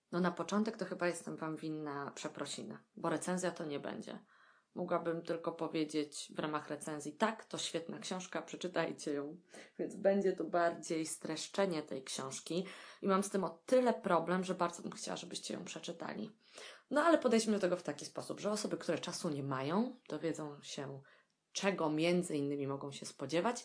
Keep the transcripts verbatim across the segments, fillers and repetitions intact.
No na początek to chyba jestem Wam winna przeprosiny, bo recenzja to nie będzie. Mogłabym tylko powiedzieć w ramach recenzji, tak, to świetna książka, przeczytajcie ją. Więc będzie to bardziej streszczenie tej książki i mam z tym o tyle problem, że bardzo bym chciała, żebyście ją przeczytali. No ale podejdźmy do tego w taki sposób, że osoby, które czasu nie mają, dowiedzą się, czego między innymi mogą się spodziewać,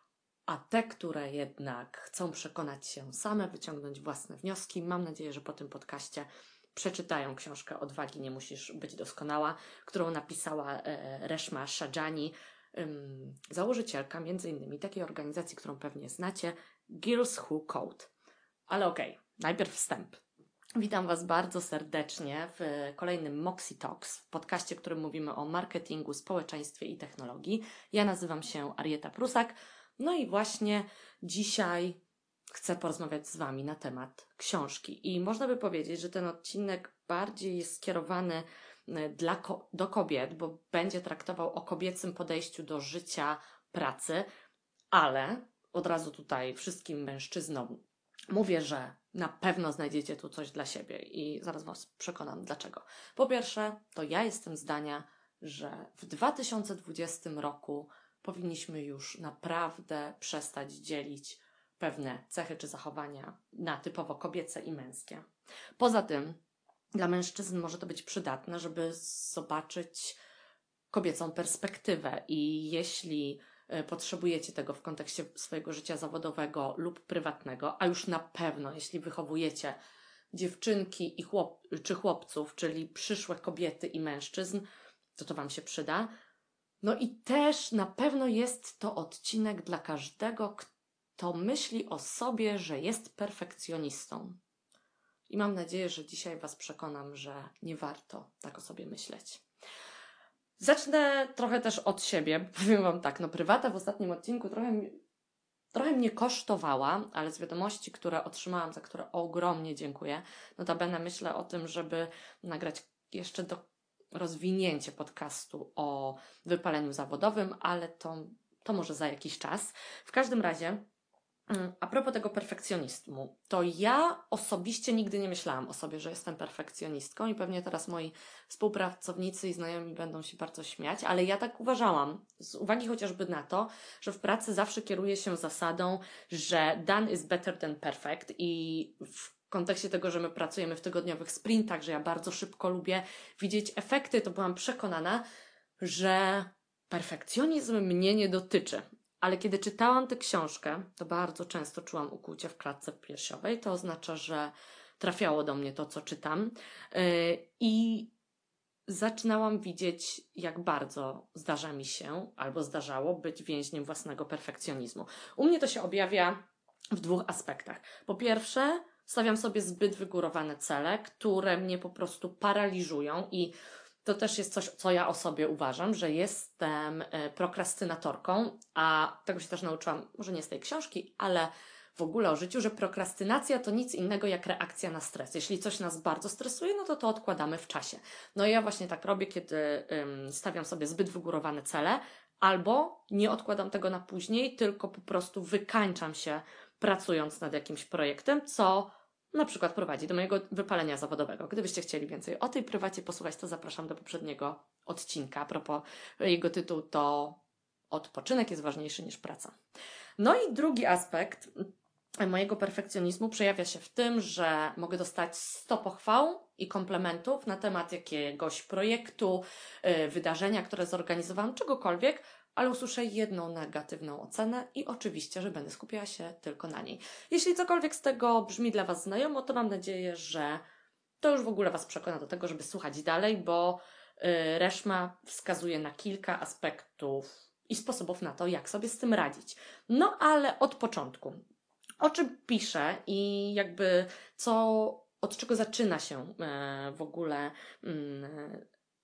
a te, które jednak chcą przekonać się same, wyciągnąć własne wnioski, mam nadzieję, że po tym podcaście przeczytają książkę Odwagi nie musisz być doskonała, którą napisała e, Reshma Shajani, ym, założycielka między innymi takiej organizacji, którą pewnie znacie, Girls Who Code. Ale okej, okay, najpierw wstęp. Witam Was bardzo serdecznie w kolejnym Moxie Talks, w podcaście, w którym mówimy o marketingu, społeczeństwie i technologii. Ja nazywam się Arieta Prusak, no i właśnie dzisiaj chcę porozmawiać z Wami na temat książki. I można by powiedzieć, że ten odcinek bardziej jest skierowany dla ko- do kobiet, bo będzie traktował o kobiecym podejściu do życia, pracy, ale od razu tutaj wszystkim mężczyznom mówię, że na pewno znajdziecie tu coś dla siebie i zaraz Was przekonam dlaczego. Po pierwsze, to ja jestem zdania, że w dwa tysiące dwudziestym roku powinniśmy już naprawdę przestać dzielić pewne cechy czy zachowania na typowo kobiece i męskie. Poza tym, dla mężczyzn może to być przydatne, żeby zobaczyć kobiecą perspektywę i jeśli potrzebujecie tego w kontekście swojego życia zawodowego lub prywatnego, a już na pewno, jeśli wychowujecie dziewczynki i chłop, czy chłopców, czyli przyszłe kobiety i mężczyzn, to to Wam się przyda. No i też na pewno jest to odcinek dla każdego, kto myśli o sobie, że jest perfekcjonistą. I mam nadzieję, że dzisiaj Was przekonam, że nie warto tak o sobie myśleć. Zacznę trochę też od siebie. Powiem Wam tak, no prywata w ostatnim odcinku trochę, trochę mnie kosztowała, ale z wiadomości, które otrzymałam, za które ogromnie dziękuję, notabene myślę o tym, żeby nagrać jeszcze do rozwinięcie podcastu o wypaleniu zawodowym, ale to, to może za jakiś czas. W każdym razie, a propos tego perfekcjonizmu, to ja osobiście nigdy nie myślałam o sobie, że jestem perfekcjonistką i pewnie teraz moi współpracownicy i znajomi będą się bardzo śmiać, ale ja tak uważałam, z uwagi chociażby na to, że w pracy zawsze kieruję się zasadą, że done is better than perfect i w kontekście tego, że my pracujemy w tygodniowych sprintach, że ja bardzo szybko lubię widzieć efekty, to byłam przekonana, że perfekcjonizm mnie nie dotyczy. Ale kiedy czytałam tę książkę, to bardzo często czułam ukłucie w klatce piersiowej. To oznacza, że trafiało do mnie to, co czytam. Yy, I zaczynałam widzieć, jak bardzo zdarza mi się, albo zdarzało, być więźniem własnego perfekcjonizmu. U mnie to się objawia w dwóch aspektach. Po pierwsze, stawiam sobie zbyt wygórowane cele, które mnie po prostu paraliżują i to też jest coś, co ja o sobie uważam, że jestem prokrastynatorką, a tego się też nauczyłam, może nie z tej książki, ale w ogóle o życiu, że prokrastynacja to nic innego jak reakcja na stres. Jeśli coś nas bardzo stresuje, no to to odkładamy w czasie. No i ja właśnie tak robię, kiedy ym, stawiam sobie zbyt wygórowane cele, albo nie odkładam tego na później, tylko po prostu wykańczam się pracując nad jakimś projektem, co na przykład prowadzi do mojego wypalenia zawodowego. Gdybyście chcieli więcej o tej prywacie posłuchać, to zapraszam do poprzedniego odcinka. A propos jego tytułu to Odpoczynek jest ważniejszy niż praca. No i drugi aspekt mojego perfekcjonizmu przejawia się w tym, że mogę dostać sto pochwał i komplementów na temat jakiegoś projektu, wydarzenia, które zorganizowałam, czegokolwiek, ale usłyszę jedną negatywną ocenę i oczywiście, że będę skupiała się tylko na niej. Jeśli cokolwiek z tego brzmi dla Was znajomo, to mam nadzieję, że to już w ogóle Was przekona do tego, żeby słuchać dalej, bo yy, Reshma wskazuje na kilka aspektów i sposobów na to, jak sobie z tym radzić. No ale od początku. O czym piszę i jakby co, od czego zaczyna się yy, w ogóle yy,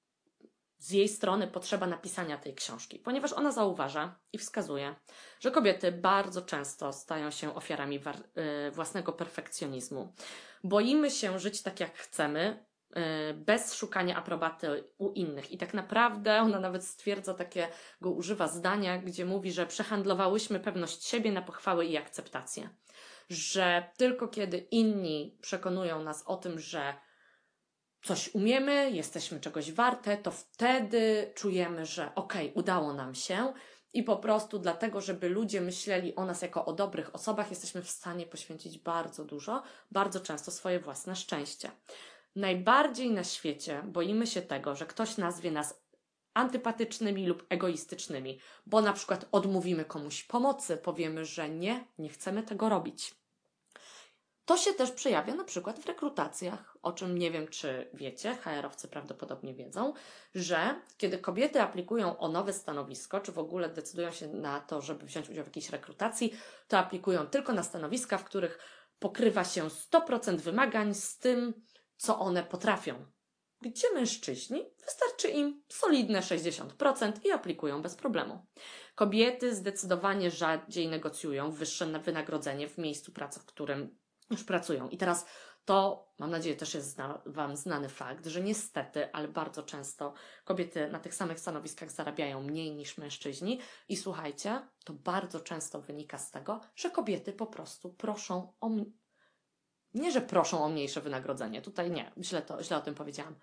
z jej strony potrzeba napisania tej książki, ponieważ ona zauważa i wskazuje, że kobiety bardzo często stają się ofiarami war- yy, własnego perfekcjonizmu. Boimy się żyć tak, jak chcemy, yy, bez szukania aprobaty u innych. I tak naprawdę ona nawet stwierdza takiego, używa zdania, gdzie mówi, że przehandlowałyśmy pewność siebie na pochwały i akceptację. że tylko kiedy inni przekonują nas o tym, że coś umiemy, jesteśmy czegoś warte, to wtedy czujemy, że okej, udało nam się i po prostu dlatego, żeby ludzie myśleli o nas jako o dobrych osobach, jesteśmy w stanie poświęcić bardzo dużo, bardzo często swoje własne szczęście. Najbardziej na świecie boimy się tego, że ktoś nazwie nas antypatycznymi lub egoistycznymi, bo na przykład odmówimy komuś pomocy, powiemy, że nie, nie chcemy tego robić. To się też przejawia na przykład w rekrutacjach, o czym nie wiem, czy wiecie, ha er owcy prawdopodobnie wiedzą, że kiedy kobiety aplikują o nowe stanowisko, czy w ogóle decydują się na to, żeby wziąć udział w jakiejś rekrutacji, to aplikują tylko na stanowiska, w których pokrywa się sto procent wymagań z tym, co one potrafią. Gdzie mężczyźni wystarczy im solidne sześćdziesiąt procent i aplikują bez problemu. Kobiety zdecydowanie rzadziej negocjują wyższe wynagrodzenie w miejscu pracy, w którym już pracują. I teraz to, mam nadzieję, też jest zna, Wam znany fakt, że niestety, ale bardzo często kobiety na tych samych stanowiskach zarabiają mniej niż mężczyźni i słuchajcie, to bardzo często wynika z tego, że kobiety po prostu proszą o... Nie, że proszą o mniejsze wynagrodzenie, tutaj nie, źle, to, źle o tym powiedziałam.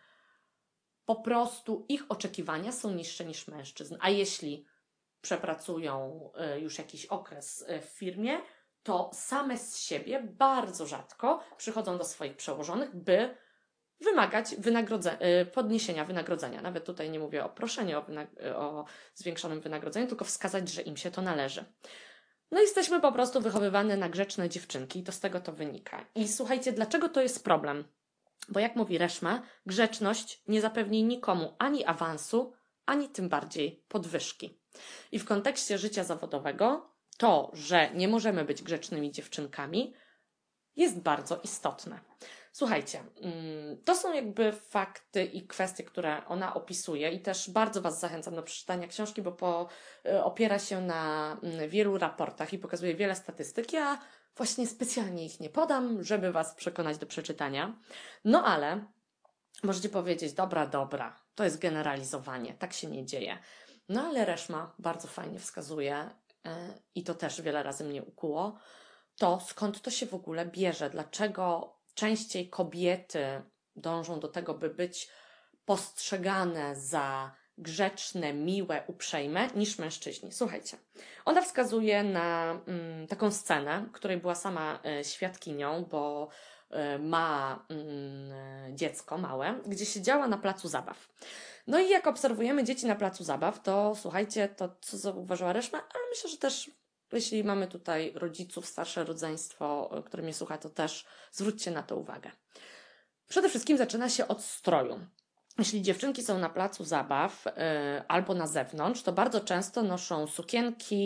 Po prostu ich oczekiwania są niższe niż mężczyzn, a jeśli przepracują y, już jakiś okres y, w firmie, to same z siebie bardzo rzadko przychodzą do swoich przełożonych, by wymagać wynagrodze- y, podniesienia wynagrodzenia. Nawet tutaj nie mówię o proszeniu o, wynag- o zwiększonym wynagrodzeniu, tylko wskazać, że im się to należy. No jesteśmy po prostu wychowywane na grzeczne dziewczynki i to z tego to wynika. I słuchajcie, dlaczego to jest problem? Bo jak mówi Reszma, grzeczność nie zapewni nikomu ani awansu, ani tym bardziej podwyżki. I w kontekście życia zawodowego to, że nie możemy być grzecznymi dziewczynkami, jest bardzo istotne. Słuchajcie, to są jakby fakty i kwestie, które ona opisuje i też bardzo Was zachęcam do przeczytania książki, bo po, opiera się na wielu raportach i pokazuje wiele statystyk. Ja właśnie specjalnie ich nie podam, żeby Was przekonać do przeczytania. No ale możecie powiedzieć, dobra, dobra, to jest generalizowanie, tak się nie dzieje. No ale Reszma bardzo fajnie wskazuje yy, i to też wiele razy mnie ukuło, to skąd to się w ogóle bierze, dlaczego częściej kobiety dążą do tego, by być postrzegane za grzeczne, miłe, uprzejme, niż mężczyźni. Słuchajcie, ona wskazuje na mm, taką scenę, której była sama y, świadkinią, bo y, ma y, dziecko małe, gdzie siedziała na placu zabaw. No i jak obserwujemy dzieci na placu zabaw, to słuchajcie, to co zauważyła Reszma, ale myślę, że też jeśli mamy tutaj rodziców, starsze rodzeństwo, które mnie słucha, to też zwróćcie na to uwagę. Przede wszystkim zaczyna się od stroju. Jeśli dziewczynki są na placu zabaw yy, albo na zewnątrz, to bardzo często noszą sukienki,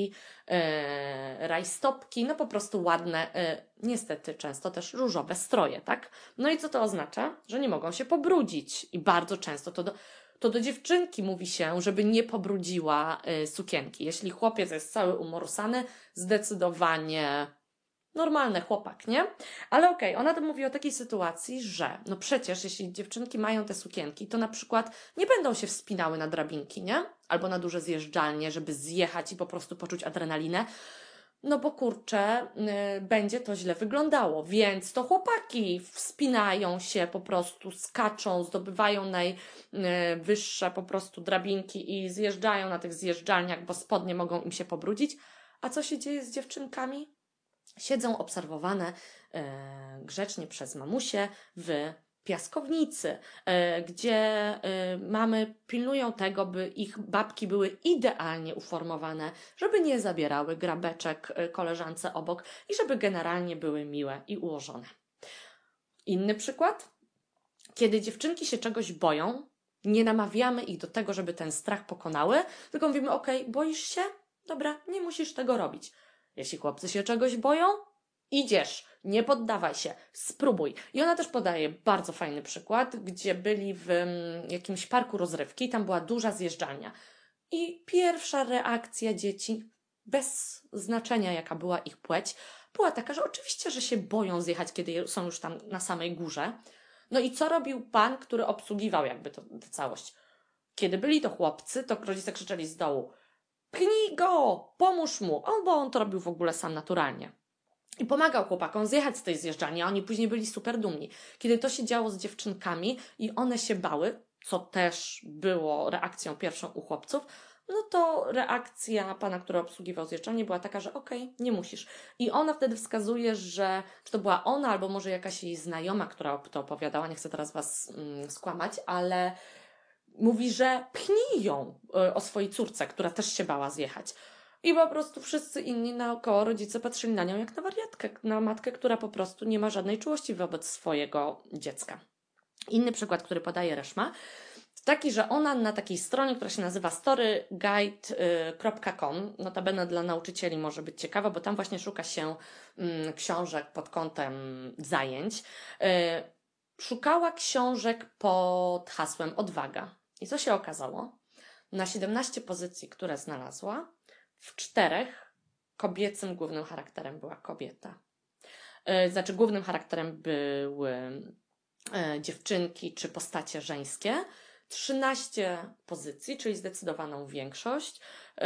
yy, rajstopki, no po prostu ładne, yy, niestety często też różowe stroje, tak? No i co to oznacza? Że nie mogą się pobrudzić i bardzo często to do... to do dziewczynki mówi się, żeby nie pobrudziła y, sukienki. Jeśli chłopiec jest cały umorusany, zdecydowanie normalny chłopak, nie? Ale okej, okay, ona to mówi o takiej sytuacji, że no przecież jeśli dziewczynki mają te sukienki, to na przykład nie będą się wspinały na drabinki, nie? Albo na duże zjeżdżalnie, żeby zjechać i po prostu poczuć adrenalinę. No bo kurczę, y, będzie to źle wyglądało, więc to chłopaki wspinają się po prostu, skaczą, zdobywają najwyższe po prostu drabinki i zjeżdżają na tych zjeżdżalniach, bo spodnie mogą im się pobrudzić. A co się dzieje z dziewczynkami? Siedzą obserwowane y, grzecznie przez mamusie w piaskownicy, y, gdzie y, mamy pilnują tego, by ich babki były idealnie uformowane, żeby nie zabierały grabeczek y, koleżance obok i żeby generalnie były miłe i ułożone. Inny przykład. Kiedy dziewczynki się czegoś boją, nie namawiamy ich do tego, żeby ten strach pokonały, tylko mówimy, okej, okay, boisz się? Dobra, nie musisz tego robić. Jeśli chłopcy się czegoś boją, idziesz, nie poddawaj się, spróbuj. I ona też podaje bardzo fajny przykład, gdzie byli w jakimś parku rozrywki i tam była duża zjeżdżalnia. I pierwsza reakcja dzieci, bez znaczenia jaka była ich płeć, była taka, że oczywiście, że się boją zjechać, kiedy są już tam na samej górze. No i co robił pan, który obsługiwał jakby to, tę całość? Kiedy byli to chłopcy, to rodzice krzyczeli z dołu: pchnij go, pomóż mu, albo on to robił w ogóle sam naturalnie. I pomagał chłopakom zjechać z tej zjeżdżalni, a oni później byli super dumni. Kiedy to się działo z dziewczynkami i one się bały, co też było reakcją pierwszą u chłopców, no to reakcja pana, który obsługiwał zjeżdżalnię, była taka, że okej, okay, nie musisz. I ona wtedy wskazuje, że czy to była ona, albo może jakaś jej znajoma, która to opowiadała, nie chcę teraz was mm, skłamać, ale mówi, że pchnij ją y, o swojej córce, która też się bała zjechać. I po prostu wszyscy inni naokoło rodzice patrzyli na nią jak na wariatkę, na matkę, która po prostu nie ma żadnej czułości wobec swojego dziecka. Inny przykład, który podaje Reszma, taki, że ona na takiej stronie, która się nazywa story guide kropka com, notabene dla nauczycieli może być ciekawa, bo tam właśnie szuka się mm, książek pod kątem zajęć. Yy, szukała książek pod hasłem odwaga. I co się okazało? Na siedemnaście pozycji, które znalazła, w czterech kobiecym głównym charakterem była kobieta. Yy, znaczy głównym charakterem były yy, dziewczynki czy postacie żeńskie. trzynaście pozycji, czyli zdecydowaną większość, yy,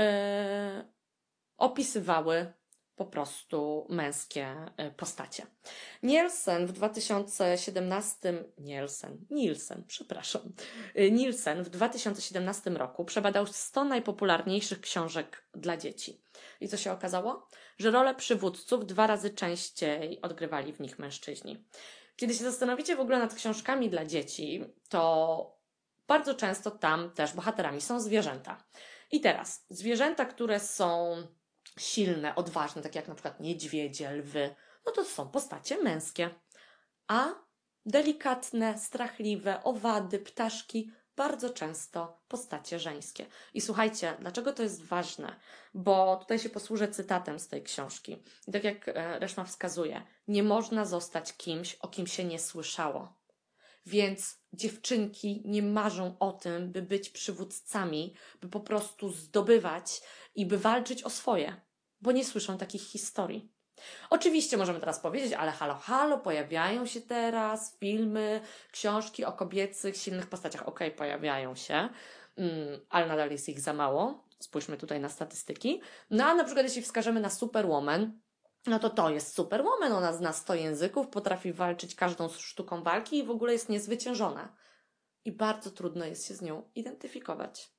opisywały po prostu męskie yy, postacie. Nielsen w dwa tysiące siedemnastym Nielsen, Nielsen, przepraszam. Yy, Nielsen w dwa tysiące siedemnastym roku przebadał sto najpopularniejszych książek dla dzieci. I co się okazało? Że rolę przywódców dwa razy częściej odgrywali w nich mężczyźni. Kiedy się zastanowicie w ogóle nad książkami dla dzieci, to bardzo często tam też bohaterami są zwierzęta. I teraz, zwierzęta, które są silne, odważne, takie jak na przykład niedźwiedzie, lwy, no to są postacie męskie. A delikatne, strachliwe, owady, ptaszki, bardzo często postacie żeńskie. I słuchajcie, dlaczego to jest ważne? Bo tutaj się posłużę cytatem z tej książki. I tak jak Reszma wskazuje, nie można zostać kimś, o kim się nie słyszało. Więc dziewczynki nie marzą o tym, by być przywódcami, by po prostu zdobywać i by walczyć o swoje, bo nie słyszą takich historii. Oczywiście możemy teraz powiedzieć, ale halo, halo, pojawiają się teraz filmy, książki o kobiecych, silnych postaciach. Okej, okay, pojawiają się, mm, ale nadal jest ich za mało. Spójrzmy tutaj na statystyki. No a na przykład jeśli wskażemy na Superwoman, no to to jest Superwoman, ona zna sto języków, potrafi walczyć każdą sztuką walki i w ogóle jest niezwyciężona. I bardzo trudno jest się z nią identyfikować.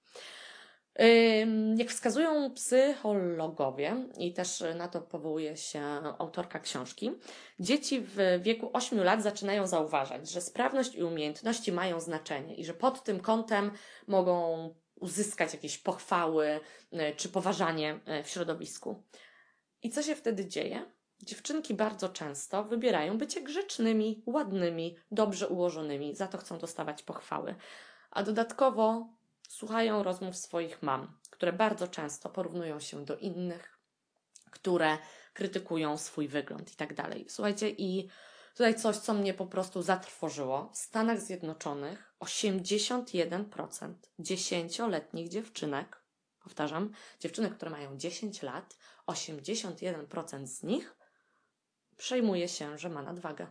Jak wskazują psychologowie, i też na to powołuje się autorka książki, dzieci w wieku ośmiu lat zaczynają zauważać, że sprawność i umiejętności mają znaczenie i że pod tym kątem mogą uzyskać jakieś pochwały czy poważanie w środowisku. I co się wtedy dzieje? Dziewczynki bardzo często wybierają bycie grzecznymi, ładnymi, dobrze ułożonymi, za to chcą dostawać pochwały. A dodatkowo słuchają rozmów swoich mam, które bardzo często porównują się do innych, które krytykują swój wygląd i tak dalej. Słuchajcie, i tutaj coś, co mnie po prostu zatrwożyło. W Stanach Zjednoczonych osiemdziesiąt jeden procent dziesięcioletnich dziewczynek, powtarzam, dziewczynek, które mają dziesięć lat, osiemdziesiąt jeden procent z nich przejmuje się, że ma nadwagę.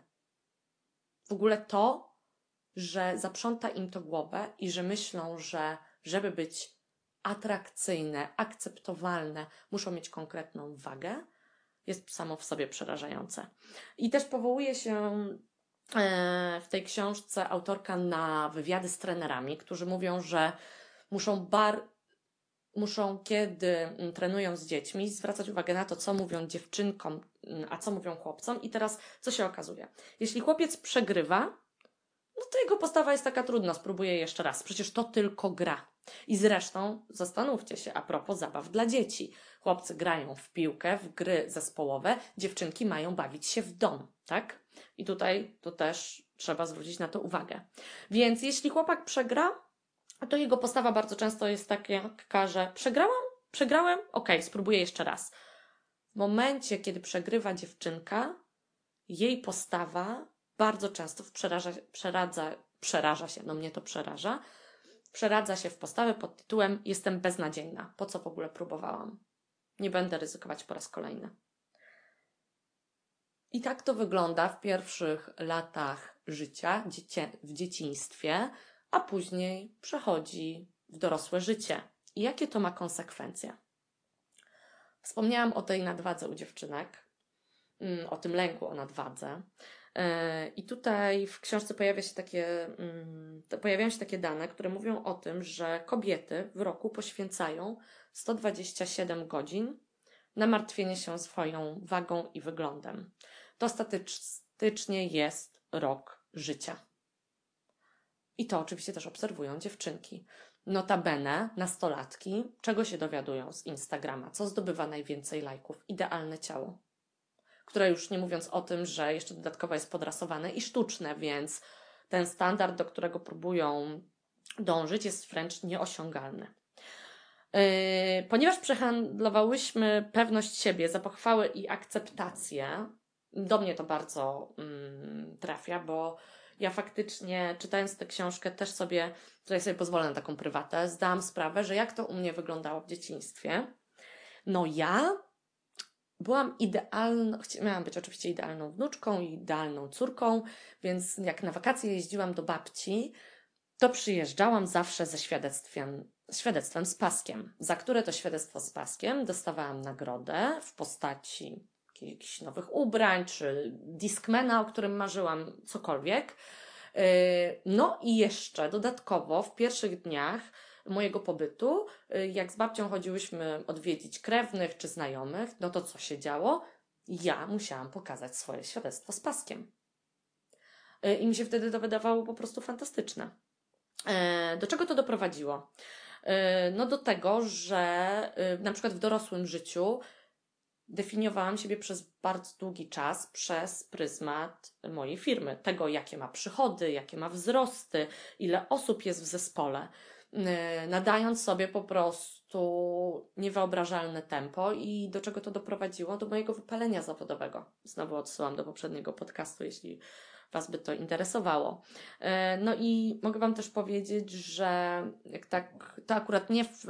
W ogóle to, że zaprząta im to głowę i że myślą, że żeby być atrakcyjne, akceptowalne, muszą mieć konkretną wagę, jest samo w sobie przerażające. I też powołuje się w tej książce autorka na wywiady z trenerami, którzy mówią, że muszą bar muszą, kiedy trenują z dziećmi, zwracać uwagę na to, co mówią dziewczynkom, a co mówią chłopcom. I teraz, co się okazuje? Jeśli chłopiec przegrywa, no to jego postawa jest taka trudna, spróbuję jeszcze raz. Przecież to tylko gra. I zresztą, zastanówcie się, a propos zabaw dla dzieci. Chłopcy grają w piłkę, w gry zespołowe, dziewczynki mają bawić się w dom, tak? I tutaj to też trzeba zwrócić na to uwagę. Więc jeśli chłopak przegra, to jego postawa bardzo często jest taka, że przegrałam? Przegrałem? Okej, okay, spróbuję jeszcze raz. W momencie, kiedy przegrywa dziewczynka, jej postawa bardzo często przeraża, przeradza, przeraża się, no mnie to przeraża, przeradza się w postawę pod tytułem jestem beznadziejna. Po co w ogóle próbowałam? Nie będę ryzykować po raz kolejny. I tak to wygląda w pierwszych latach życia, dziecię, w dzieciństwie, a później przechodzi w dorosłe życie. I jakie to ma konsekwencje? Wspomniałam o tej nadwadze u dziewczynek. o tym lęku o nadwadze. I tutaj w książce pojawia się takie, pojawiają się takie dane, które mówią o tym, że kobiety w roku poświęcają sto dwadzieścia siedem godzin na martwienie się swoją wagą i wyglądem. To statystycznie jest rok życia. I to oczywiście też obserwują dziewczynki. Notabene nastolatki, czego się dowiadują z Instagrama, co zdobywa najwięcej lajków? Idealne ciało, które już nie mówiąc o tym, że jeszcze dodatkowo jest podrasowane i sztuczne, więc ten standard, do którego próbują dążyć, jest wręcz nieosiągalny. Yy, ponieważ przehandlowałyśmy pewność siebie za pochwałę i akceptację, do mnie to bardzo mm, trafia, bo ja faktycznie, czytając tę książkę, też sobie, tutaj sobie pozwolę na taką prywatę, zdałam sprawę, że jak to u mnie wyglądało w dzieciństwie. No ja byłam idealną, miałam być oczywiście idealną wnuczką i idealną córką, więc jak na wakacje jeździłam do babci, to przyjeżdżałam zawsze ze świadectwem, świadectwem z paskiem, za które to świadectwo z paskiem dostawałam nagrodę w postaci jakichś nowych ubrań, czy Discmana, o którym marzyłam, cokolwiek. No i jeszcze dodatkowo w pierwszych dniach mojego pobytu, jak z babcią chodziłyśmy odwiedzić krewnych czy znajomych, no to co się działo? Ja musiałam pokazać swoje świadectwo z paskiem. I mi się wtedy to wydawało po prostu fantastyczne. Do czego to doprowadziło? No do tego, że na przykład w dorosłym życiu definiowałam siebie przez bardzo długi czas przez pryzmat mojej firmy. Tego, jakie ma przychody, jakie ma wzrosty, ile osób jest w zespole. Nadając sobie po prostu niewyobrażalne tempo i do czego to doprowadziło? Do mojego wypalenia zawodowego. Znowu odsyłam do poprzedniego podcastu, jeśli Was by to interesowało. No i mogę Wam też powiedzieć, że jak tak, to akurat nie w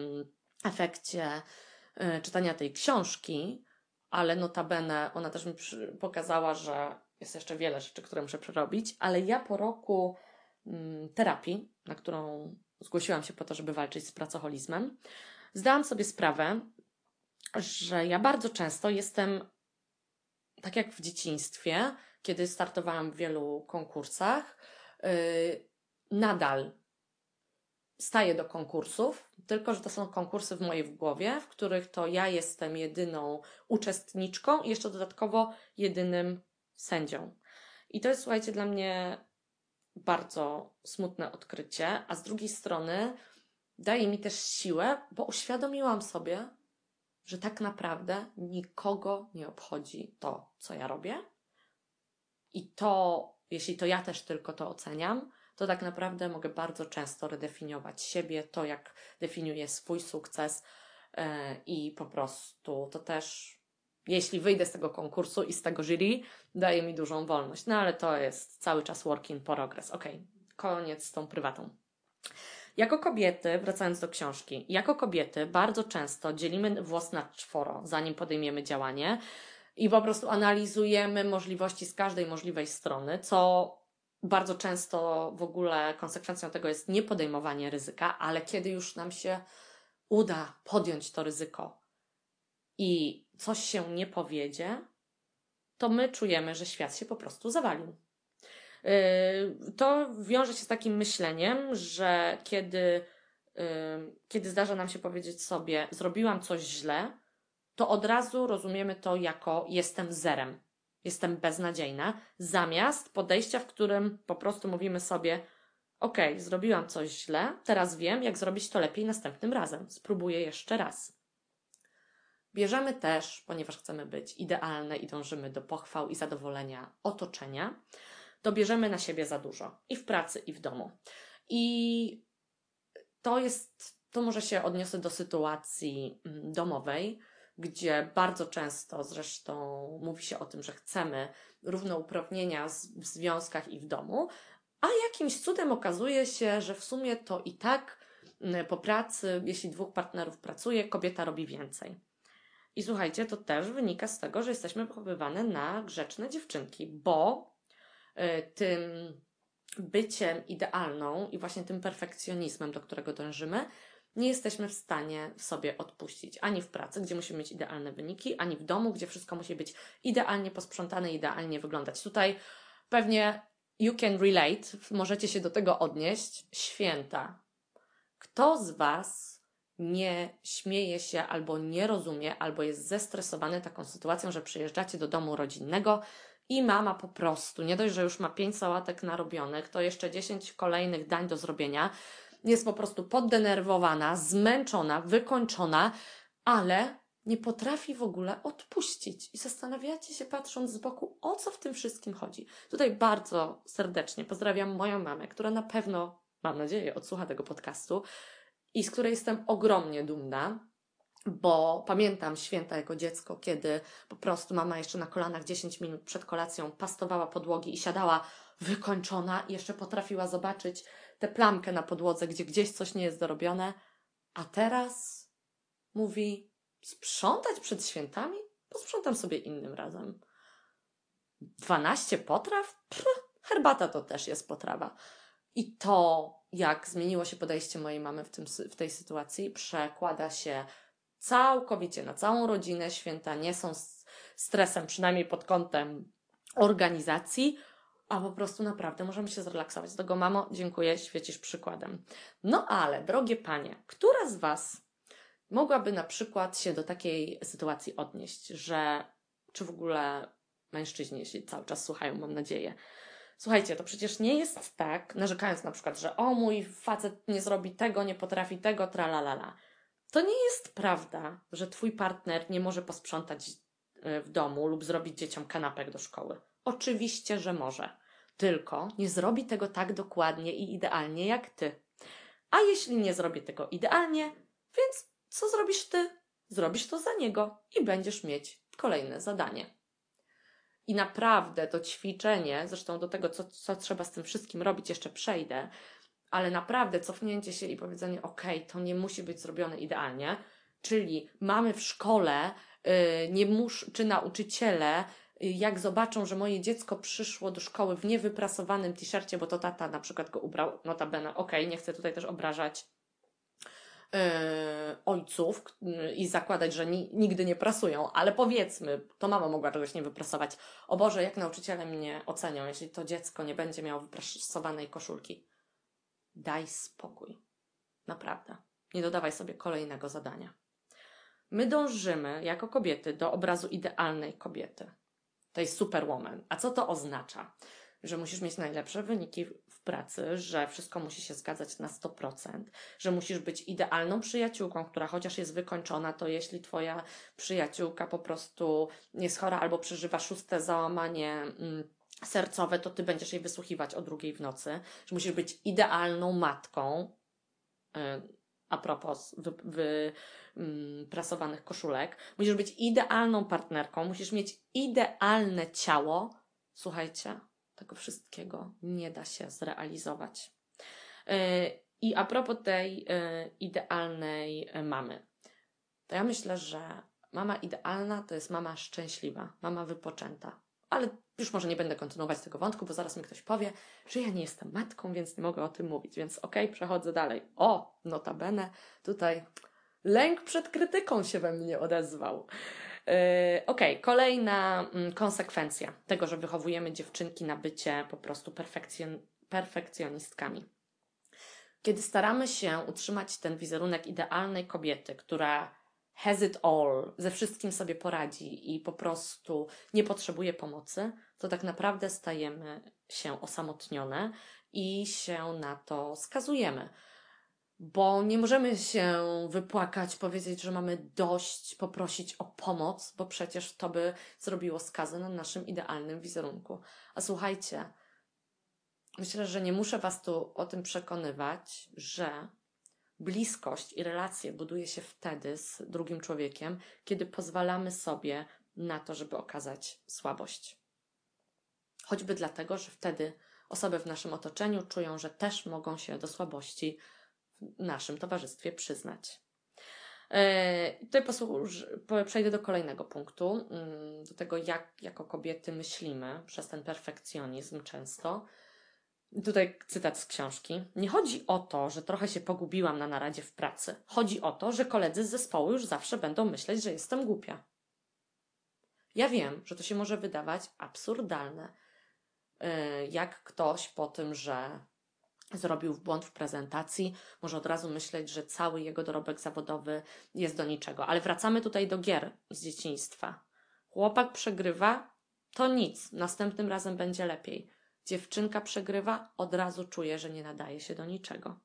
efekcie czytania tej książki, ale notabene ona też mi przy, pokazała, że jest jeszcze wiele rzeczy, które muszę przerobić, ale ja po roku mm, terapii, na którą zgłosiłam się po to, żeby walczyć z pracoholizmem, zdałam sobie sprawę, że ja bardzo często jestem, tak jak w dzieciństwie, kiedy startowałam w wielu konkursach, yy, nadal staję do konkursów, tylko że to są konkursy w mojej głowie, w których to ja jestem jedyną uczestniczką i jeszcze dodatkowo jedynym sędzią. I to jest, słuchajcie, dla mnie bardzo smutne odkrycie, a z drugiej strony daje mi też siłę, bo uświadomiłam sobie, że tak naprawdę nikogo nie obchodzi to, co ja robię. I to, jeśli to ja też tylko to oceniam, to tak naprawdę mogę bardzo często redefiniować siebie, to jak definiuję swój sukces yy, i po prostu to też, jeśli wyjdę z tego konkursu i z tego jury, daje mi dużą wolność. No ale to jest cały czas work in progress. Okej, okay, koniec z tą prywatą. Jako kobiety, wracając do książki, jako kobiety bardzo często dzielimy włos na czworo, zanim podejmiemy działanie i po prostu analizujemy możliwości z każdej możliwej strony, co bardzo często w ogóle konsekwencją tego jest niepodejmowanie ryzyka, ale kiedy już nam się uda podjąć to ryzyko i coś się nie powiedzie, to my czujemy, że świat się po prostu zawalił. Yy, to wiąże się z takim myśleniem, że kiedy, yy, kiedy zdarza nam się powiedzieć sobie, zrobiłam coś źle, to od razu rozumiemy to jako jestem zerem. Jestem beznadziejna, zamiast podejścia, w którym po prostu mówimy sobie okej, okay, zrobiłam coś źle, teraz wiem, jak zrobić to lepiej następnym razem. Spróbuję jeszcze raz. Bierzemy też, ponieważ chcemy być idealne i dążymy do pochwał i zadowolenia otoczenia, to bierzemy na siebie za dużo. I w pracy, i w domu. I to jest, to może się odniosę do sytuacji domowej, gdzie bardzo często zresztą mówi się o tym, że chcemy równouprawnienia w związkach i w domu, a jakimś cudem okazuje się, że w sumie to i tak po pracy, jeśli dwóch partnerów pracuje, kobieta robi więcej. I słuchajcie, to też wynika z tego, że jesteśmy wychowywane na grzeczne dziewczynki, bo y, tym byciem idealną i właśnie tym perfekcjonizmem, do którego dążymy, nie jesteśmy w stanie sobie odpuścić. Ani w pracy, gdzie musimy mieć idealne wyniki, ani w domu, gdzie wszystko musi być idealnie posprzątane, idealnie wyglądać. Tutaj pewnie you can relate, możecie się do tego odnieść. Święta. Kto z Was nie śmieje się albo nie rozumie, albo jest zestresowany taką sytuacją, że przyjeżdżacie do domu rodzinnego i mama po prostu, nie dość, że już ma pięć sałatek narobionych, to jeszcze dziesięć kolejnych dań do zrobienia, jest po prostu poddenerwowana, zmęczona, wykończona, ale nie potrafi w ogóle odpuścić. I zastanawiacie się, patrząc z boku, o co w tym wszystkim chodzi. Tutaj bardzo serdecznie pozdrawiam moją mamę, która na pewno, mam nadzieję, odsłucha tego podcastu i z której jestem ogromnie dumna, bo pamiętam święta jako dziecko, kiedy po prostu mama jeszcze na kolanach dziesięć minut przed kolacją pastowała podłogi i siadała wykończona i jeszcze potrafiła zobaczyć tę plamkę na podłodze, gdzie gdzieś coś nie jest dorobione, a teraz mówi, sprzątać przed świętami? Posprzątam sobie innym razem. dwanaście potraw? Pff, herbata to też jest potrawa. I to, jak zmieniło się podejście mojej mamy w, tym, w tej sytuacji, przekłada się całkowicie na całą rodzinę. Święta nie są stresem, przynajmniej pod kątem organizacji, a po prostu naprawdę możemy się zrelaksować. Dlatego, mamo, dziękuję, świecisz przykładem. No ale, drogie panie, która z Was mogłaby na przykład się do takiej sytuacji odnieść, że, czy w ogóle mężczyźni, jeśli cały czas słuchają, mam nadzieję. Słuchajcie, to przecież nie jest tak, narzekając na przykład, że o, mój facet nie zrobi tego, nie potrafi tego, tralalala. To nie jest prawda, że twój partner nie może posprzątać w domu lub zrobić dzieciom kanapek do szkoły. Oczywiście, że może. Tylko nie zrobi tego tak dokładnie i idealnie jak ty. A jeśli nie zrobi tego idealnie, więc co zrobisz ty? Zrobisz to za niego i będziesz mieć kolejne zadanie. I naprawdę to ćwiczenie, zresztą do tego, co, co trzeba z tym wszystkim robić, jeszcze przejdę, ale naprawdę cofnięcie się i powiedzenie, okej, to nie musi być zrobione idealnie, czyli mamy w szkole, yy, nie mus, czy nauczyciele, yy, jak zobaczą, że moje dziecko przyszło do szkoły w niewyprasowanym t-shircie, bo to tata na przykład go ubrał, notabene, okej, nie chcę tutaj też obrażać Yy, ojców yy, i zakładać, że ni- nigdy nie prasują, ale powiedzmy, to mama mogła czegoś nie wyprasować. O Boże, jak nauczyciele mnie ocenią, jeśli to dziecko nie będzie miało wyprasowanej koszulki. Daj spokój. Naprawdę. Nie dodawaj sobie kolejnego zadania. My dążymy jako kobiety do obrazu idealnej kobiety. Tej superwoman. A co to oznacza? Że musisz mieć najlepsze wyniki w pracy, że wszystko musi się zgadzać na sto procent, że musisz być idealną przyjaciółką, która chociaż jest wykończona, to jeśli twoja przyjaciółka po prostu jest chora albo przeżywa szóste załamanie mm, sercowe, to ty będziesz jej wysłuchiwać o drugiej w nocy, że musisz być idealną matką, yy, a propos wy, wy, mm, prasowanych koszulek, musisz być idealną partnerką, musisz mieć idealne ciało. Słuchajcie, tego wszystkiego nie da się zrealizować. Yy, I a propos tej yy, idealnej yy, mamy, to ja myślę, że mama idealna to jest mama szczęśliwa, mama wypoczęta. Ale już może nie będę kontynuować tego wątku, bo zaraz mi ktoś powie, że ja nie jestem matką, więc nie mogę o tym mówić. Więc okej, okay, przechodzę dalej. O, notabene, tutaj lęk przed krytyką się we mnie odezwał. Yy, okej, okay, kolejna mm, konsekwencja tego, że wychowujemy dziewczynki na bycie po prostu perfekcjon- perfekcjonistkami. Kiedy staramy się utrzymać ten wizerunek idealnej kobiety, która has it all, ze wszystkim sobie poradzi i po prostu nie potrzebuje pomocy, to tak naprawdę stajemy się osamotnione i się na to skazujemy. Bo nie możemy się wypłakać, powiedzieć, że mamy dość, poprosić o pomoc, bo przecież to by zrobiło skazę na naszym idealnym wizerunku. A słuchajcie, myślę, że nie muszę Was tu o tym przekonywać, że bliskość i relacje buduje się wtedy z drugim człowiekiem, kiedy pozwalamy sobie na to, żeby okazać słabość. Choćby dlatego, że wtedy osoby w naszym otoczeniu czują, że też mogą się do słabości w naszym towarzystwie przyznać. Yy, tutaj posłuż, przejdę do kolejnego punktu, yy, do tego, jak jako kobiety myślimy przez ten perfekcjonizm często. Tutaj cytat z książki. Nie chodzi o to, że trochę się pogubiłam na naradzie w pracy. Chodzi o to, że koledzy z zespołu już zawsze będą myśleć, że jestem głupia. Ja wiem, że to się może wydawać absurdalne. Jak ktoś po tym, że zrobił błąd w prezentacji, może od razu myśleć, że cały jego dorobek zawodowy jest do niczego. Ale wracamy tutaj do gier z dzieciństwa. Chłopak przegrywa, to nic, następnym razem będzie lepiej. Dziewczynka przegrywa, od razu czuje, że nie nadaje się do niczego.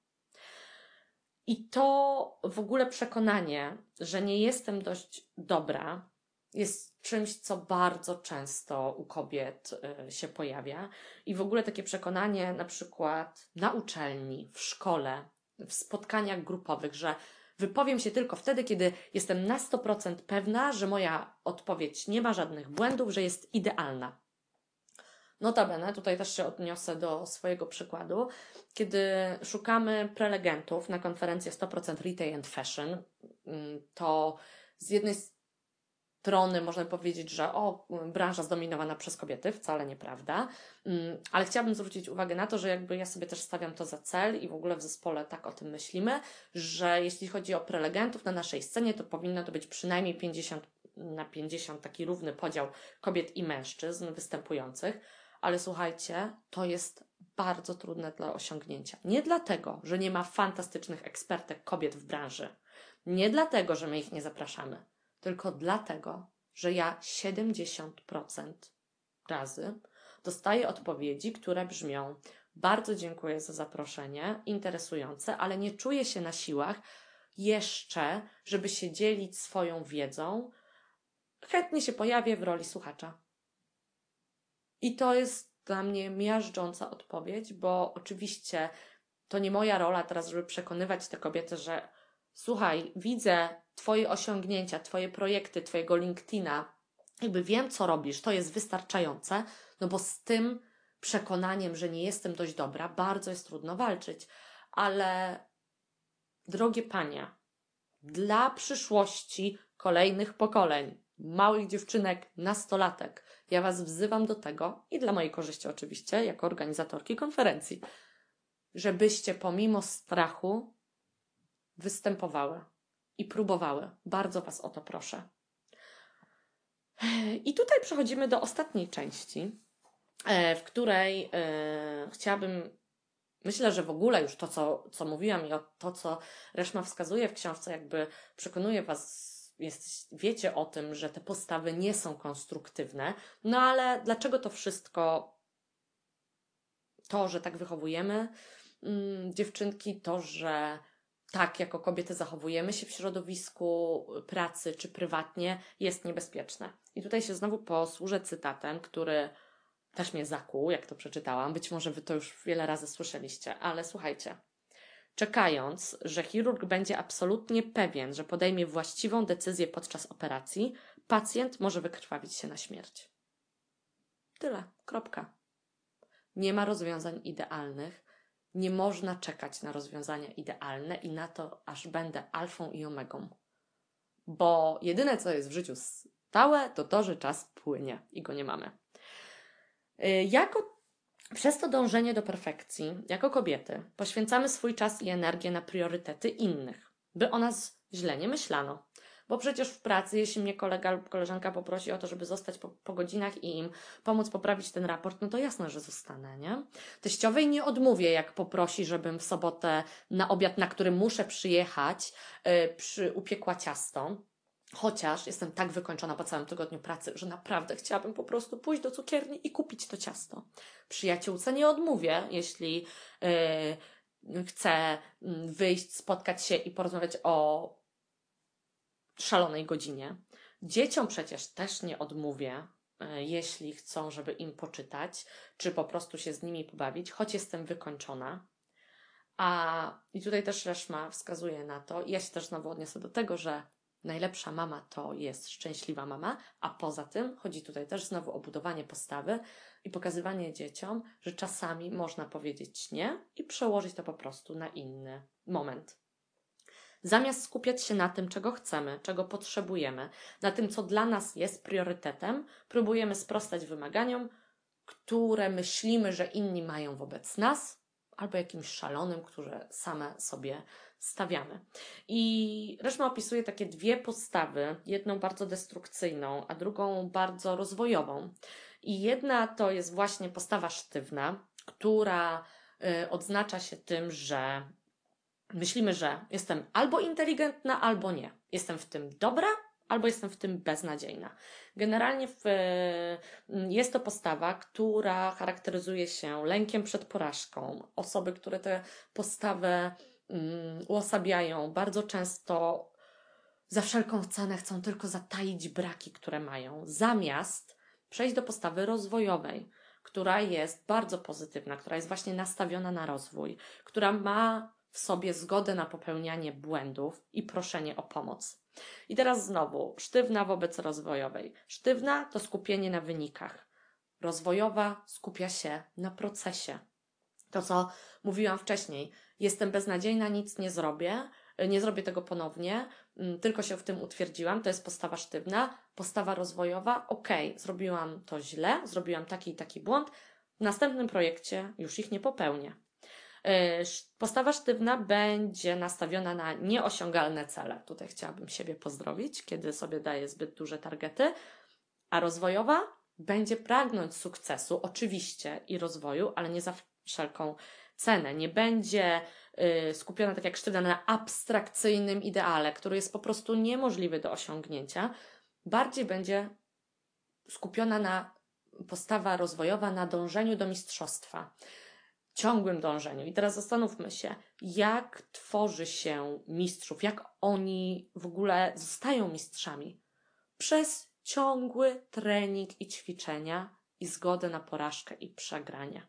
I to w ogóle przekonanie, że nie jestem dość dobra, jest czymś, co bardzo często u kobiet y, się pojawia. I w ogóle takie przekonanie na przykład na uczelni, w szkole, w spotkaniach grupowych, że wypowiem się tylko wtedy, kiedy jestem na sto procent pewna, że moja odpowiedź nie ma żadnych błędów, że jest idealna. Notabene, tutaj też się odniosę do swojego przykładu, kiedy szukamy prelegentów na konferencję sto procent Retail and Fashion, to z jednej strony można powiedzieć, że o, branża zdominowana przez kobiety, wcale nieprawda, ale chciałabym zwrócić uwagę na to, że jakby ja sobie też stawiam to za cel i w ogóle w zespole tak o tym myślimy, że jeśli chodzi o prelegentów na naszej scenie, to powinno to być przynajmniej pięćdziesiąt na pięćdziesiąt, taki równy podział kobiet i mężczyzn występujących, ale słuchajcie, to jest bardzo trudne do osiągnięcia. Nie dlatego, że nie ma fantastycznych ekspertek kobiet w branży, nie dlatego, że my ich nie zapraszamy, tylko dlatego, że ja siedemdziesiąt procent razy dostaję odpowiedzi, które brzmią: bardzo dziękuję za zaproszenie, interesujące, ale nie czuję się na siłach jeszcze, żeby się dzielić swoją wiedzą. Chętnie się pojawię w roli słuchacza. I to jest dla mnie miażdżąca odpowiedź, bo oczywiście to nie moja rola teraz, żeby przekonywać te kobiety, że słuchaj, widzę Twoje osiągnięcia, Twoje projekty, Twojego LinkedIna, jakby wiem, co robisz, to jest wystarczające, no bo z tym przekonaniem, że nie jestem dość dobra, bardzo jest trudno walczyć. Ale drogie panie, dla przyszłości kolejnych pokoleń, małych dziewczynek, nastolatek, ja Was wzywam do tego, i dla mojej korzyści oczywiście, jako organizatorki konferencji, żebyście pomimo strachu występowały i próbowały. Bardzo Was o to proszę. I tutaj przechodzimy do ostatniej części, w której e, chciałabym, myślę, że w ogóle już to, co, co mówiłam i o to, co Reszma wskazuje w książce, jakby przekonuje Was, jest, wiecie o tym, że te postawy nie są konstruktywne, no ale dlaczego to wszystko, to, że tak wychowujemy mm, dziewczynki, to, że tak jako kobiety zachowujemy się w środowisku pracy czy prywatnie, jest niebezpieczne. I tutaj się znowu posłużę cytatem, który też mnie zakuł, jak to przeczytałam. Być może Wy to już wiele razy słyszeliście, ale słuchajcie. Czekając, że chirurg będzie absolutnie pewien, że podejmie właściwą decyzję podczas operacji, pacjent może wykrwawić się na śmierć. Tyle. Kropka. Nie ma rozwiązań idealnych. Nie można czekać na rozwiązania idealne i na to, aż będę alfą i omegą. Bo jedyne, co jest w życiu stałe, to to, że czas płynie i go nie mamy. Jako, przez to dążenie do perfekcji, jako kobiety, poświęcamy swój czas i energię na priorytety innych, by o nas źle nie myślano. Bo przecież w pracy, jeśli mnie kolega lub koleżanka poprosi o to, żeby zostać po, po godzinach i im pomóc poprawić ten raport, no to jasne, że zostanę, nie? Teściowej nie odmówię, jak poprosi, żebym w sobotę na obiad, na który muszę przyjechać, yy, przy, upiekła ciasto. Chociaż jestem tak wykończona po całym tygodniu pracy, że naprawdę chciałabym po prostu pójść do cukierni i kupić to ciasto. Przyjaciółce nie odmówię, jeśli yy, chcę wyjść, spotkać się i porozmawiać o szalonej godzinie. Dzieciom przecież też nie odmówię, yy, jeśli chcą, żeby im poczytać, czy po prostu się z nimi pobawić, choć jestem wykończona. A i tutaj też Reszma wskazuje na to, i ja się też znowu odniosę do tego, że najlepsza mama to jest szczęśliwa mama, a poza tym chodzi tutaj też znowu o budowanie postawy i pokazywanie dzieciom, że czasami można powiedzieć nie i przełożyć to po prostu na inny moment. Zamiast skupiać się na tym, czego chcemy, czego potrzebujemy, na tym, co dla nas jest priorytetem, próbujemy sprostać wymaganiom które myślimy, że inni mają wobec nas, albo jakimś szalonym, które same sobie stawiamy. I Reszma opisuje takie dwie postawy, jedną bardzo destrukcyjną, a drugą bardzo rozwojową. I jedna to jest właśnie postawa sztywna, która y, odznacza się tym, że myślimy, że jestem albo inteligentna, albo nie. Jestem w tym dobra, albo jestem w tym beznadziejna. Generalnie w, jest to postawa, która charakteryzuje się lękiem przed porażką. Osoby, które tę postawę um, uosabiają, bardzo często za wszelką cenę chcą tylko zataić braki, które mają, zamiast przejść do postawy rozwojowej, która jest bardzo pozytywna, która jest właśnie nastawiona na rozwój, która ma w sobie zgodę na popełnianie błędów i proszenie o pomoc. I teraz znowu, sztywna wobec rozwojowej. Sztywna to skupienie na wynikach. Rozwojowa skupia się na procesie. To, co mówiłam wcześniej, jestem beznadziejna, nic nie zrobię, nie zrobię tego ponownie, tylko się w tym utwierdziłam, to jest postawa sztywna. Postawa rozwojowa, okej, okay, zrobiłam to źle, zrobiłam taki i taki błąd, w następnym projekcie już ich nie popełnię. Postawa sztywna będzie nastawiona na nieosiągalne cele. Tutaj chciałabym siebie pozdrowić, kiedy sobie daję zbyt duże targety. A rozwojowa będzie pragnąć sukcesu, oczywiście, i rozwoju, ale nie za wszelką cenę. Nie będzie y, skupiona, tak jak sztywna, na abstrakcyjnym ideale, który jest po prostu niemożliwy do osiągnięcia. Bardziej będzie skupiona na postawa rozwojowa na dążeniu do mistrzostwa. Ciągłym dążeniu. I teraz zastanówmy się, jak tworzy się mistrzów, jak oni w ogóle zostają mistrzami. Przez ciągły trening i ćwiczenia i zgodę na porażkę i przegranie.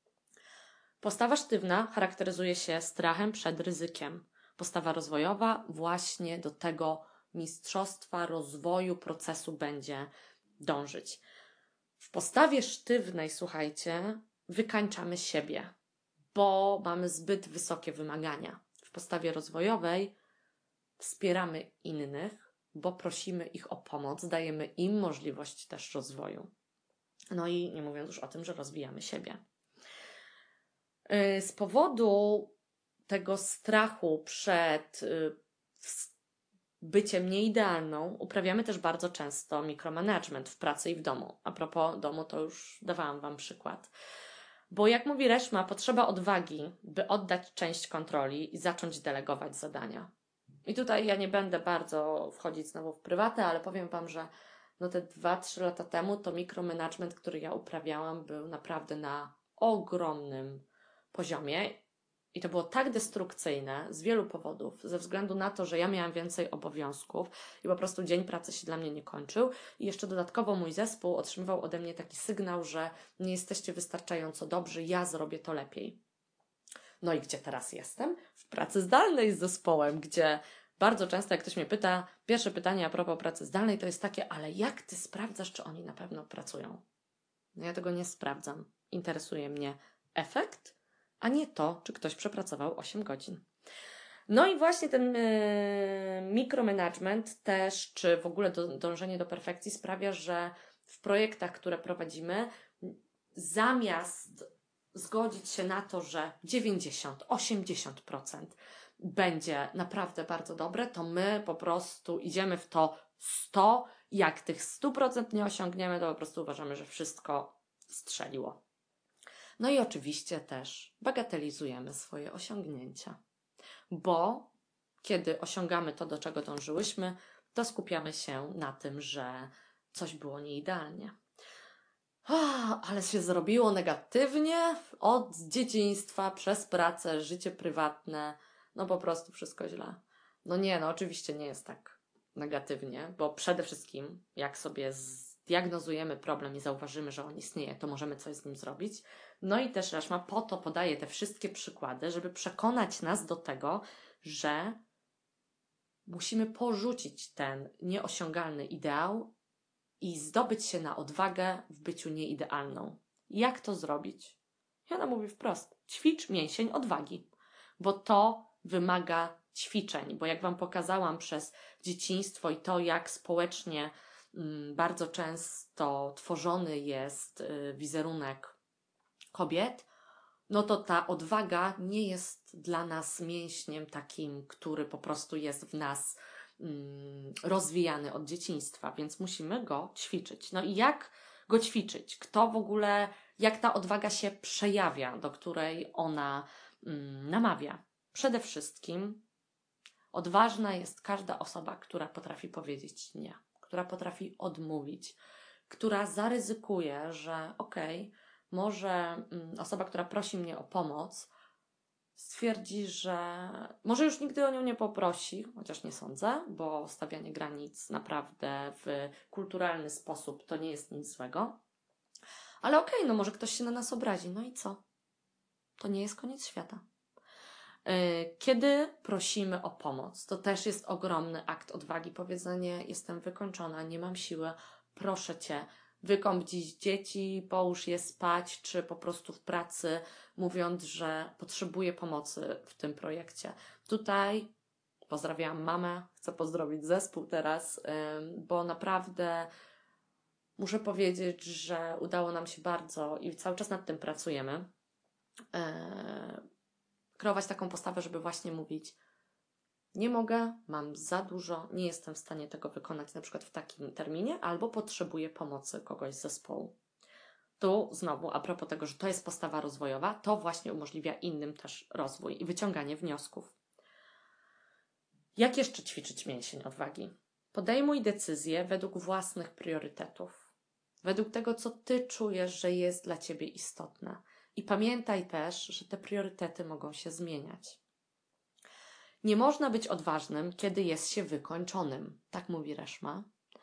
Postawa sztywna charakteryzuje się strachem przed ryzykiem. Postawa rozwojowa właśnie do tego mistrzostwa, rozwoju, procesu będzie dążyć. W postawie sztywnej, słuchajcie, wykańczamy siebie, bo mamy zbyt wysokie wymagania. W postawie rozwojowej wspieramy innych, bo prosimy ich o pomoc, dajemy im możliwość też rozwoju. No i nie mówiąc już o tym, że rozwijamy siebie. Z powodu tego strachu przed byciem nieidealną uprawiamy też bardzo często mikromanagement w pracy i w domu. A propos domu, to już dawałam Wam przykład. Bo jak mówi Reszma, potrzeba odwagi, by oddać część kontroli i zacząć delegować zadania. I tutaj ja nie będę bardzo wchodzić znowu w prywatę, ale powiem Wam, że no te dwa trzy lata temu to mikromanagement, który ja uprawiałam, był naprawdę na ogromnym poziomie. I to było tak destrukcyjne z wielu powodów, ze względu na to, że ja miałam więcej obowiązków i po prostu dzień pracy się dla mnie nie kończył. I jeszcze dodatkowo mój zespół otrzymywał ode mnie taki sygnał, że nie jesteście wystarczająco dobrzy, ja zrobię to lepiej. No i gdzie teraz jestem? W pracy zdalnej z zespołem, gdzie bardzo często jak ktoś mnie pyta, pierwsze pytanie a propos pracy zdalnej to jest takie, ale jak ty sprawdzasz, czy oni na pewno pracują? No ja tego nie sprawdzam. Interesuje mnie efekt, a nie to, czy ktoś przepracował osiem godzin. No i właśnie ten yy, mikromanagement też, czy w ogóle do, dążenie do perfekcji sprawia, że w projektach, które prowadzimy, zamiast zgodzić się na to, że dziewięćdziesiąt do osiemdziesięciu procent będzie naprawdę bardzo dobre, to my po prostu idziemy w to sto. Jak tych stu procent nie osiągniemy, to po prostu uważamy, że wszystko strzeliło. No i oczywiście też bagatelizujemy swoje osiągnięcia, bo kiedy osiągamy to, do czego dążyłyśmy, to skupiamy się na tym, że coś było nieidealnie. Ah, ale się zrobiło negatywnie od dzieciństwa, przez pracę, życie prywatne, no po prostu wszystko źle. No nie, no oczywiście nie jest tak negatywnie, bo przede wszystkim jak sobie zdiagnozujemy problem i zauważymy, że on istnieje, to możemy coś z nim zrobić. No i też Reszma po to podaje te wszystkie przykłady, żeby przekonać nas do tego, że musimy porzucić ten nieosiągalny ideał i zdobyć się na odwagę w byciu nieidealną. Jak to zrobić? I ona mówi wprost, ćwicz mięsień odwagi, bo to wymaga ćwiczeń, bo jak Wam pokazałam przez dzieciństwo i to, jak społecznie bardzo często tworzony jest wizerunek kobiet, no to ta odwaga nie jest dla nas mięśniem takim, który po prostu jest w nas mm, rozwijany od dzieciństwa, więc musimy go ćwiczyć. No i jak go ćwiczyć? Kto w ogóle, jak ta odwaga się przejawia, do której ona mm, namawia? Przede wszystkim odważna jest każda osoba, która potrafi powiedzieć nie, która potrafi odmówić, która zaryzykuje, że okej, okay, może mm, osoba, która prosi mnie o pomoc, stwierdzi, że może już nigdy o nią nie poprosi, chociaż nie sądzę, bo stawianie granic naprawdę w kulturalny sposób to nie jest nic złego. Ale okej, okay, no może ktoś się na nas obrazi, no i co? To nie jest koniec świata. Kiedy prosimy o pomoc, to też jest ogromny akt odwagi. Powiedzenie, jestem wykończona, nie mam siły, proszę Cię, wykąp dziś dzieci, połóż je spać, czy po prostu w pracy, mówiąc, że potrzebuję pomocy w tym projekcie. Tutaj pozdrawiam mamę, chcę pozdrowić zespół teraz, bo naprawdę muszę powiedzieć, że udało nam się bardzo i cały czas nad tym pracujemy, kreować taką postawę, żeby właśnie mówić, nie mogę, mam za dużo, nie jestem w stanie tego wykonać na przykład w takim terminie, albo potrzebuję pomocy kogoś z zespołu. Tu znowu, a propos tego, że to jest postawa rozwojowa, to właśnie umożliwia innym też rozwój i wyciąganie wniosków. Jak jeszcze ćwiczyć mięsień odwagi? Podejmuj decyzje według własnych priorytetów, według tego, co Ty czujesz, że jest dla Ciebie istotne. I pamiętaj też, że te priorytety mogą się zmieniać. Nie można być odważnym, kiedy jest się wykończonym. Tak mówi Reshma.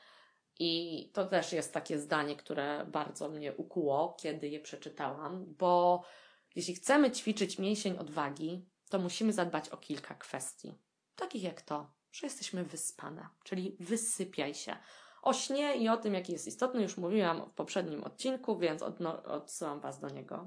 I to też jest takie zdanie, które bardzo mnie ukuło, kiedy je przeczytałam, bo jeśli chcemy ćwiczyć mięsień odwagi, to musimy zadbać o kilka kwestii. Takich jak to, że jesteśmy wyspane, czyli wysypiaj się. O śnie i o tym, jaki jest istotny, już mówiłam w poprzednim odcinku, więc odno- odsyłam Was do niego.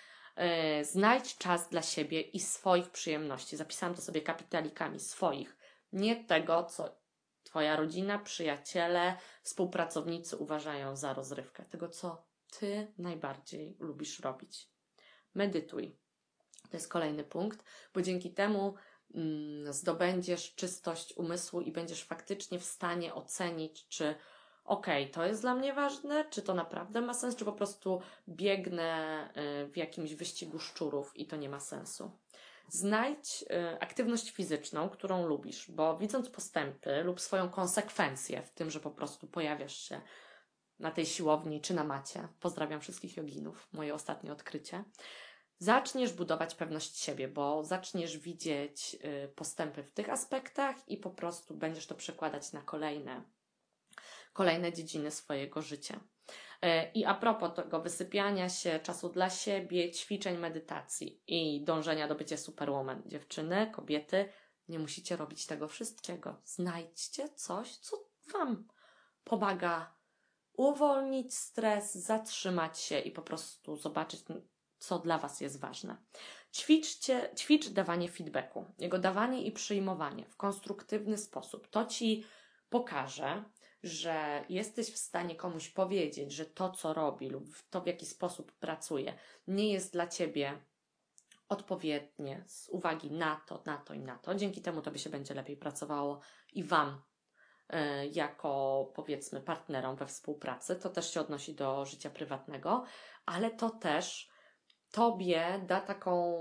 Yy, znajdź czas dla siebie i swoich przyjemności. Zapisałam to sobie kapitalikami swoich. Nie tego, co Twoja rodzina, przyjaciele, współpracownicy uważają za rozrywkę. Tego, co Ty najbardziej lubisz robić. Medytuj. To jest kolejny punkt, bo dzięki temu mm, zdobędziesz czystość umysłu i będziesz faktycznie w stanie ocenić, czy okej, okay, to jest dla mnie ważne, czy to naprawdę ma sens, czy po prostu biegnę w jakimś wyścigu szczurów i to nie ma sensu. Znajdź y, aktywność fizyczną, którą lubisz, bo widząc postępy lub swoją konsekwencję w tym, że po prostu pojawiasz się na tej siłowni czy na macie, pozdrawiam wszystkich joginów, moje ostatnie odkrycie, zaczniesz budować pewność siebie, bo zaczniesz widzieć y, postępy w tych aspektach i po prostu będziesz to przekładać na kolejne, kolejne dziedziny swojego życia. I a propos tego wysypiania się, czasu dla siebie, ćwiczeń, medytacji i dążenia do bycia superwoman. Dziewczyny, kobiety, nie musicie robić tego wszystkiego. Znajdźcie coś, co Wam pomaga uwolnić stres, zatrzymać się i po prostu zobaczyć, co dla Was jest ważne. Ćwiczcie, ćwicz dawanie feedbacku. Jego dawanie i przyjmowanie w konstruktywny sposób. To Ci pokaże, że jesteś w stanie komuś powiedzieć, że to, co robi lub to, w jaki sposób pracuje, nie jest dla Ciebie odpowiednie z uwagi na to, na to i na to. Dzięki temu Tobie się będzie lepiej pracowało i Wam y, jako, powiedzmy, partnerom we współpracy. To też się odnosi do życia prywatnego, ale to też Tobie da taką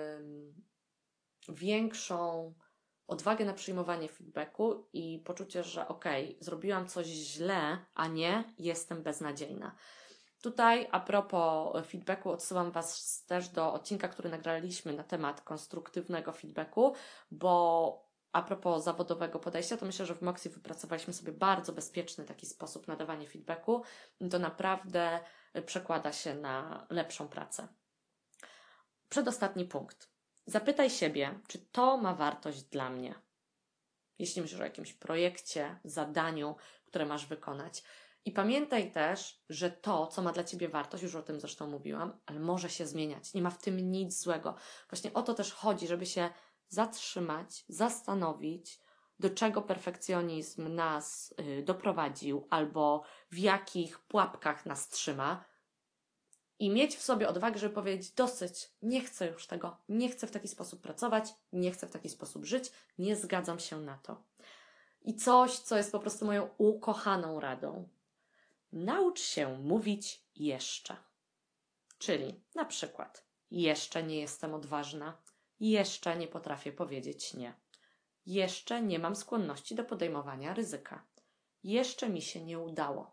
y, większą odwagę na przyjmowanie feedbacku i poczucie, że okej, okay, zrobiłam coś źle, a nie jestem beznadziejna. Tutaj a propos feedbacku odsyłam Was też do odcinka, który nagraliśmy na temat konstruktywnego feedbacku, bo a propos zawodowego podejścia, to myślę, że w Moxie wypracowaliśmy sobie bardzo bezpieczny taki sposób na dawanie feedbacku. To naprawdę przekłada się na lepszą pracę. Przedostatni punkt. Zapytaj siebie, czy to ma wartość dla mnie. Jeśli myślisz o jakimś projekcie, zadaniu, które masz wykonać. I pamiętaj też, że to, co ma dla Ciebie wartość, już o tym zresztą mówiłam, ale może się zmieniać. Nie ma w tym nic złego. Właśnie o to też chodzi, żeby się zatrzymać, zastanowić, do czego perfekcjonizm nas y, doprowadził albo w jakich pułapkach nas trzyma i mieć w sobie odwagę, żeby powiedzieć dosyć, nie chcę już tego, nie chcę w taki sposób pracować, nie chcę w taki sposób żyć, nie zgadzam się na to. I coś, co jest po prostu moją ukochaną radą. Naucz się mówić jeszcze. Czyli na przykład jeszcze nie jestem odważna, jeszcze nie potrafię powiedzieć nie. Jeszcze nie mam skłonności do podejmowania ryzyka. Jeszcze mi się nie udało.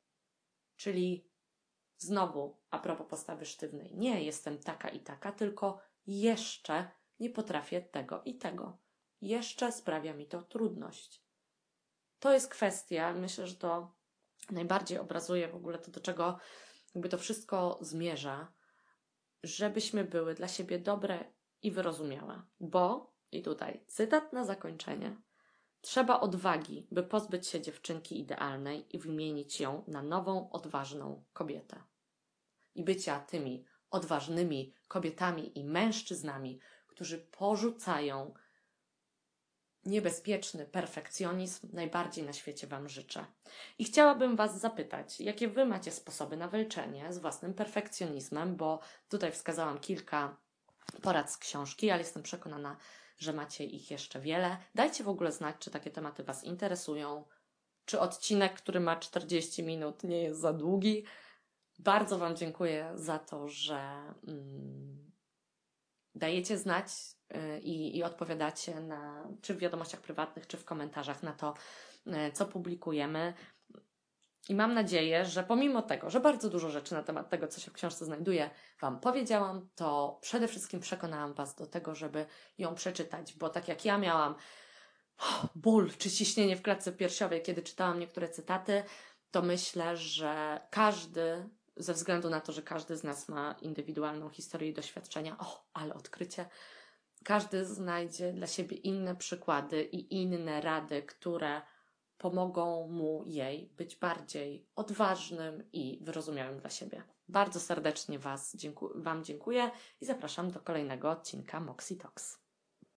Czyli znowu, a propos postawy sztywnej, nie jestem taka i taka, tylko jeszcze nie potrafię tego i tego. Jeszcze sprawia mi to trudność. To jest kwestia, myślę, że to najbardziej obrazuje w ogóle to, do czego jakby to wszystko zmierza, żebyśmy były dla siebie dobre i wyrozumiałe. Bo, i tutaj cytat na zakończenie, trzeba odwagi, by pozbyć się dziewczynki idealnej i wymienić ją na nową, odważną kobietę. I bycia tymi odważnymi kobietami i mężczyznami, którzy porzucają niebezpieczny perfekcjonizm, najbardziej na świecie Wam życzę. I chciałabym Was zapytać, jakie Wy macie sposoby na walczenie z własnym perfekcjonizmem, bo tutaj wskazałam kilka porad z książki, ale jestem przekonana, że macie ich jeszcze wiele. Dajcie w ogóle znać, czy takie tematy Was interesują, czy odcinek, który ma czterdzieści minut, nie jest za długi. Bardzo Wam dziękuję za to, że mm, dajecie znać yy, i, i odpowiadacie na, czy w wiadomościach prywatnych, czy w komentarzach na to, yy, co publikujemy. I mam nadzieję, że pomimo tego, że bardzo dużo rzeczy na temat tego, co się w książce znajduje, Wam powiedziałam, to przede wszystkim przekonałam Was do tego, żeby ją przeczytać, bo tak jak ja miałam oh, ból czy ciśnienie w klatce piersiowej, kiedy czytałam niektóre cytaty, to myślę, że każdy, ze względu na to, że każdy z nas ma indywidualną historię i doświadczenia, o, ale odkrycie, każdy znajdzie dla siebie inne przykłady i inne rady, które pomogą mu jej być bardziej odważnym i wyrozumiałym dla siebie. Bardzo serdecznie was, dziękuję, Wam dziękuję i zapraszam do kolejnego odcinka Moxie Talks.